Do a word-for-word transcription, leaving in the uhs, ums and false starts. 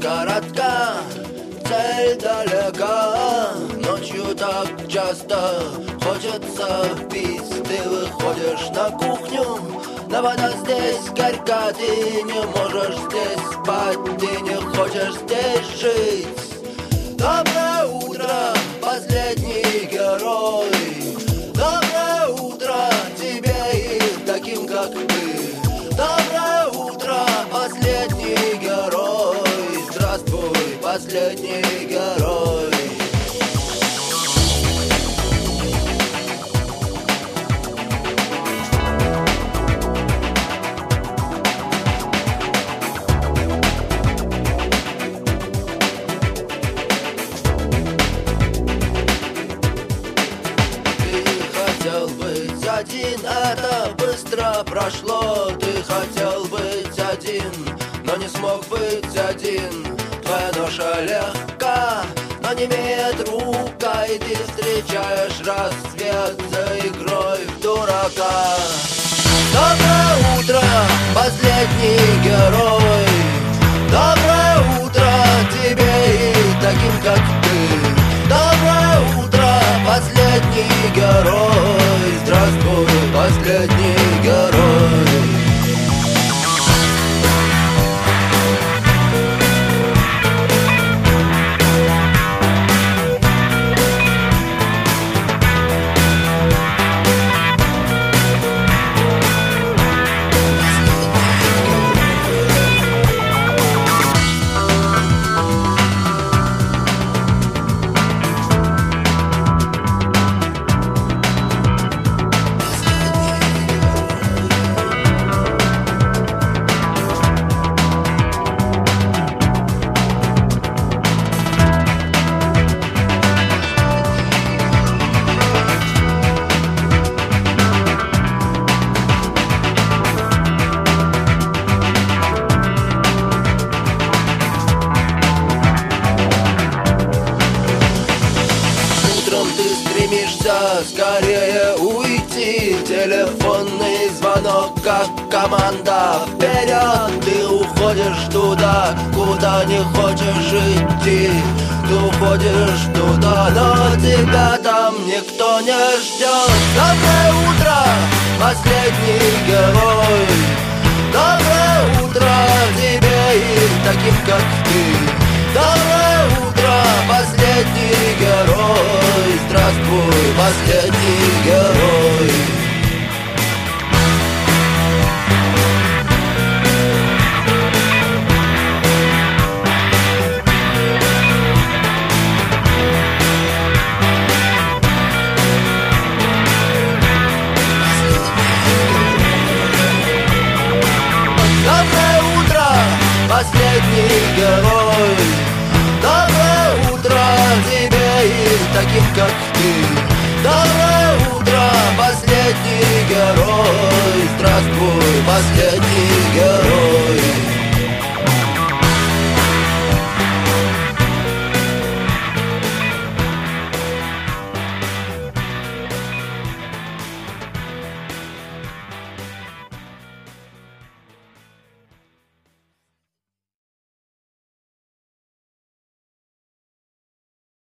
коротка, цель далека. Ночью так часто хочется пить. Ты выходишь на кухню, но вода здесь горька. Ты не можешь здесь спать, ты не хочешь здесь жить. Доброе утро, последний герой. Доброе утро тебе и таким, как ты. Доброе утро, последний герой. Здравствуй, последний герой. Один, это быстро прошло. Ты хотел быть один, но не смог быть один. Твоя ноша легка, но не имеет рука. И ты встречаешь рассвет за игрой в дурака. Доброе утро, последний герой. Доброе утро тебе и таким, как ты. Доброе утро, последний герой. Здравствуй, последний герой. Скорее уйти, телефонный звонок, как команда. Вперед, ты уходишь туда, куда не хочешь идти. Ты уходишь туда, но тебя там никто не ждет. Доброе утро, последний герой. Доброе утро тебе и таким, как ты. Доброе утро, последний герой. Здравствуй, последний герой. Доброе утро, последний герой. Доброе утро тебе и таким, как ты. Доброе утро, последний герой. Здравствуй, последний герой.